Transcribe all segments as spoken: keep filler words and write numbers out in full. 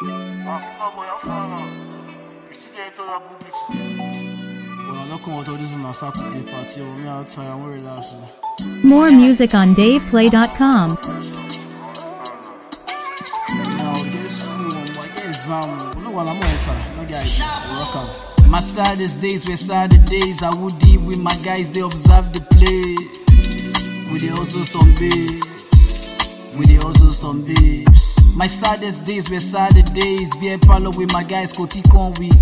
More music on dave play dot com. My saddest days were sad days. I would deal with my guys, they observe the play. With the also some babes. With the also some babes. My saddest days were sad days. Be a palo with my guys, Kotikon with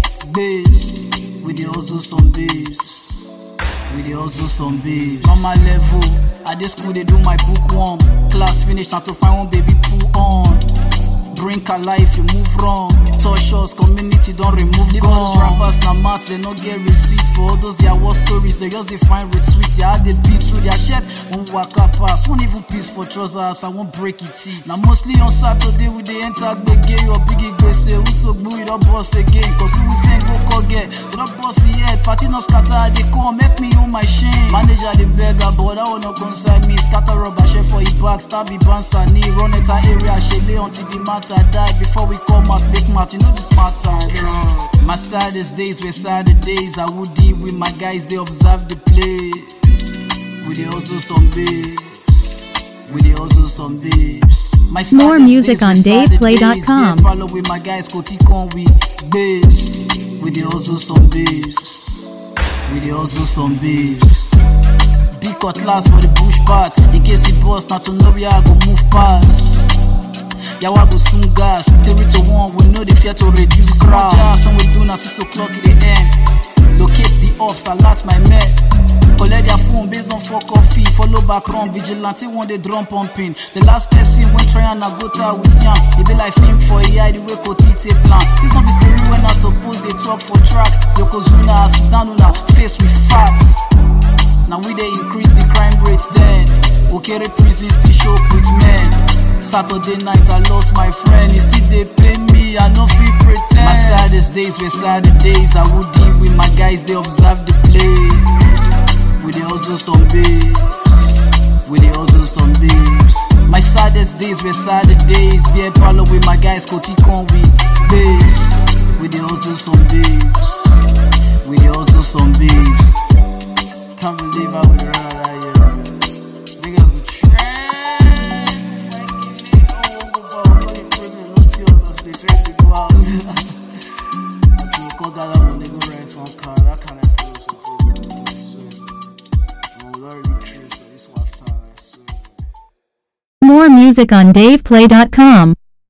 babes. With the also some babes. With the also some babes. On my level, at this school they do my bookworm. Class finished, not to find one baby pull on. Drink a life, you move wrong. Touch us, community don't remove Leave all those rappers na maths, they no get receipt. For all those their war stories, they just define retweet. Yeah, they beat through their shirt, won't walk up past. Won't even piece for trousers, I won't break it teeth. Now mostly on Saturday we they enter Begay or Biggie Gray say who so blue we don't boss again. Cause who we saying go call get, we don't boss yet. Party no scatter, they come, make me own my shame. Manager the beggar, but that will not concern me. Scatter rubber, share for his back, stab the bounce and knee. Run it an area, she lay until the matter die. Before we come out, make math, you know the smart time. My saddest days were sad days. I would deal with my guys, they observe the play. With the also some babes. With the also some babes. My More music on dave play dot com. Follow with my guys, Kotikon with babes. With the also some babes. With the also some babes. Big cutlass for the bush part. In case it bust, not to know where I go move past. Yawa go soon gas, three to one, we know the fear to reduce crowd. Some we do now six o'clock in the end. Locate the ops, alert my men. Collect their phone based on fuck off fee. Follow back round, vigilante one day drum pumping. The last person when try and go to with yam. It be like film for A I, the way Kotite plan. This not be story when I suppose they talk for track. Yokozuna, Sudanula, face with facts. Now we they increase the crime rates then. Okere prisons to show with men. Saturday night I lost my friend. It's still they pay me, I no feel pretend. My saddest days were sad days. I would deal with my guys, they observe the play. With the also some babes. With the also some babes. My saddest days were sad days. Be a palo with my guys, Kotikon with babes. With the also some babes. With the also some babes. Can't believe I would run out of here. Niggas would More music on dave play dot com.